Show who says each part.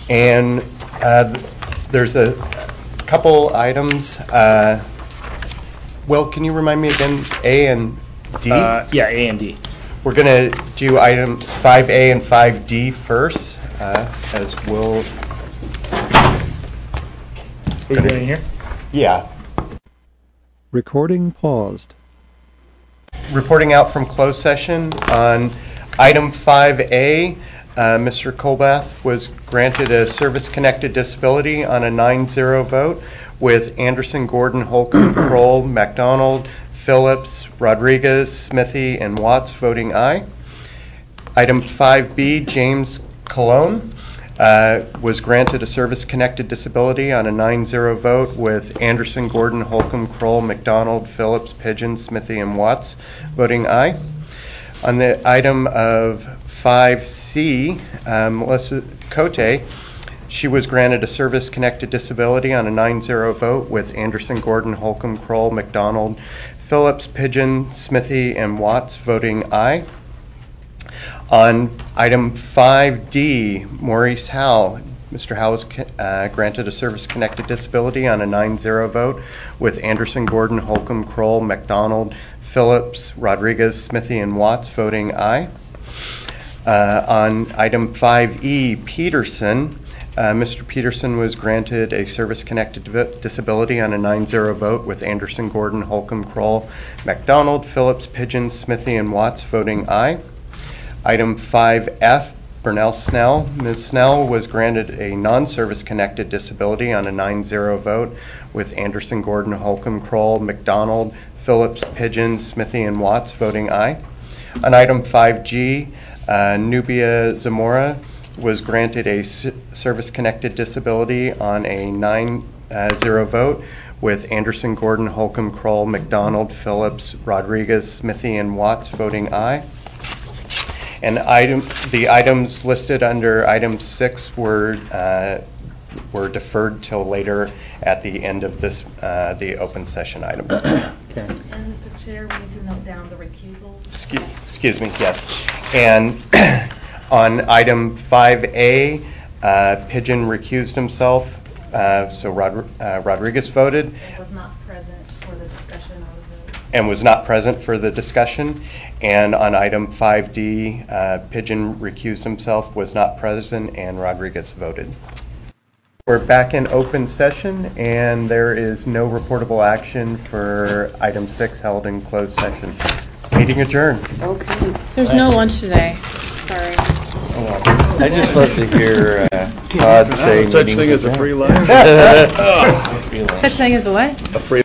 Speaker 1: And there's a couple items. Will, can you remind me again, A and D?
Speaker 2: Yeah, A and D.
Speaker 1: We're going to do items 5A and 5D first, as Will.
Speaker 2: Are you doing here?
Speaker 1: Yeah.
Speaker 3: Recording paused.
Speaker 1: Reporting out from closed session on item 5A, Mr. Colbath was granted a service-connected disability on a 9-0 vote with Anderson, Gordon, Holcomb, Kroll, McDonald, Phillips, Rodriguez, Smithy, and Watts voting aye. Item 5B, James Colon was granted a service-connected disability on a 9-0 vote with Anderson, Gordon, Holcomb, Kroll, McDonald, Phillips, Pigeon, Smithy, and Watts voting aye. On the item of 5C, Melissa Cote, she was granted a service-connected disability on a 9-0 vote with Anderson, Gordon, Holcomb, Kroll, McDonald, Phillips, Pigeon, Smithy, and Watts voting aye. On item 5D, Maurice Howell. Mr. Howell was granted a service-connected disability on a 9-0 vote with Anderson, Gordon, Holcomb, Kroll, McDonald, Phillips, Rodriguez, Smithy, and Watts voting aye. On item 5E, Peterson. Mr. Peterson was granted a service-connected disability on a 9-0 vote with Anderson, Gordon, Holcomb, Kroll, McDonald, Phillips, Pigeon, Smithy, and Watts voting aye. Item 5F, Burnell Snell. Ms. Snell was granted a non-service-connected disability on a 9-0 vote with Anderson, Gordon, Holcomb, Kroll, McDonald, Phillips, Pigeon, Smithy, and Watts voting aye. On item 5G, Nubia Zamora was granted a service-connected disability on a 9-0 vote with Anderson, Gordon, Holcomb, Kroll, McDonald, Phillips, Rodriguez, Smithy, and Watts voting aye. And the items listed under item 6 were deferred till later at the end of this the open session items.
Speaker 2: Okay.
Speaker 4: And Mr. Chair, we need to note down the recusals.
Speaker 1: Excuse me, yes. And on item 5A, Pigeon recused himself, so Rodriguez voted.
Speaker 4: And was not present for the discussion of the vote.
Speaker 1: And was not present for the discussion. And on item 5D, Pigeon recused himself, was not present, and Rodriguez voted. We're back in open session, and there is no reportable action for item 6 held in closed session. Meeting adjourned.
Speaker 5: Okay. There's no lunch today. Sorry.
Speaker 6: I just love to hear Todd say
Speaker 7: such thing as a free lunch.
Speaker 5: Such thing as a what?
Speaker 7: A free